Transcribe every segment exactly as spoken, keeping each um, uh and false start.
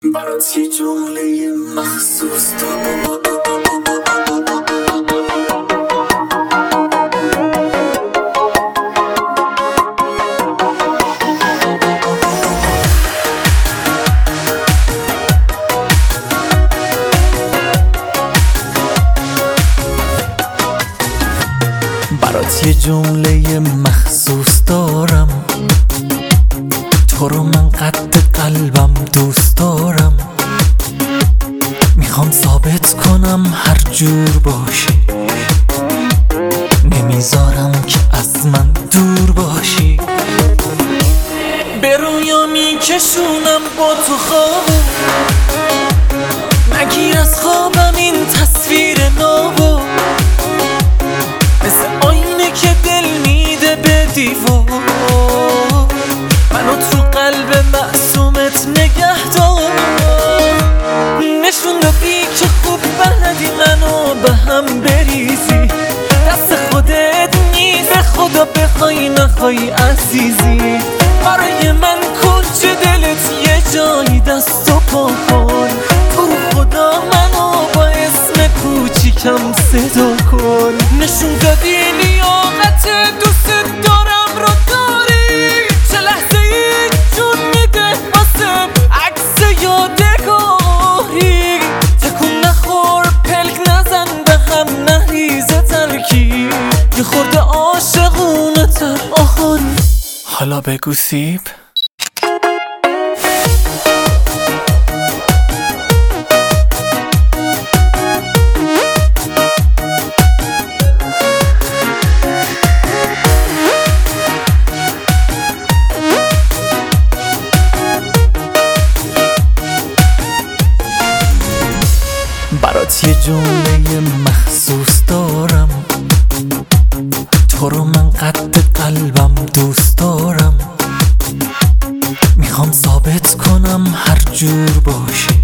برات یه جمله مخصوص دارم. برات یه جمله مخصوص دارم، تو رو من قد قلبم دوست دارم. میخوام ثابت کنم هر جور باشی، نمیذارم که از من دور باشی. به رویا میکشونم با تو خوابو، نگیر از خوابم این تصویر نابو. مثل آینه که دل میده به دیوار، منو تو قلب معصومت نگه دار. نشون دادی که خوب بلدی منو به هم بریزی، دست خودت نیست، به خدا بخوای نخوای عزیزی. برای من کجا دلت یه جایی دست و پا کن، تو خدا منو با اسم کوچیکم صدا کن. نشون دادی لیاقت دوست دارم رو داری، چه لحظه ای جون میده واسم عکس یادگاری. تکون نخور پلک نزن به هم نریز ترکی، یه خورده عاشقونه تر آخری. حالا بگو سیب برات یه جمله مخصوص دارم، تو رو من قد قلبم دوست دارم. میخوام ثابت کنم هر جور باشی،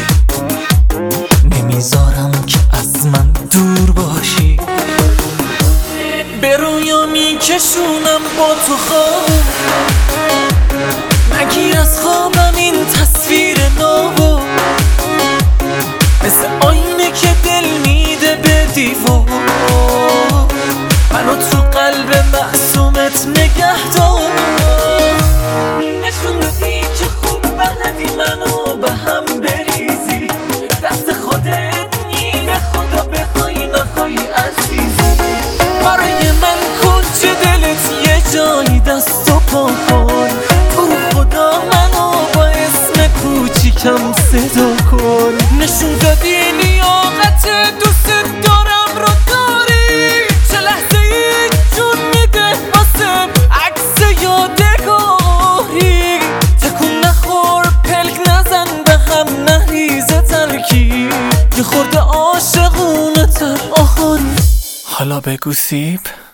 نمیذارم که از من دور باشی. به رویا میکشونم با تو خوابو، نگیر از خوابم این تصویر نابو. مثل آینه که دل میده به دیوار، منو تو قلب معصومت نگه دار. نشون دادی که خوب بلدی منو به هم بریزی، دست خودت نی، به خدا بخوای نخوای عزیزی. برای من کجا دلت یه جایی دست و پا کن، تو خدا منو با اسم کوچیکم صدا کن. نشون دادی لیاقت دوست دارم رو داری، چه لحظه ای جون میده واسم عکس یادگاری. تکون نخور پلک نزن به هم نریز ترکی، یه خورده عاشقونه تر آخری. حالا بگو سیب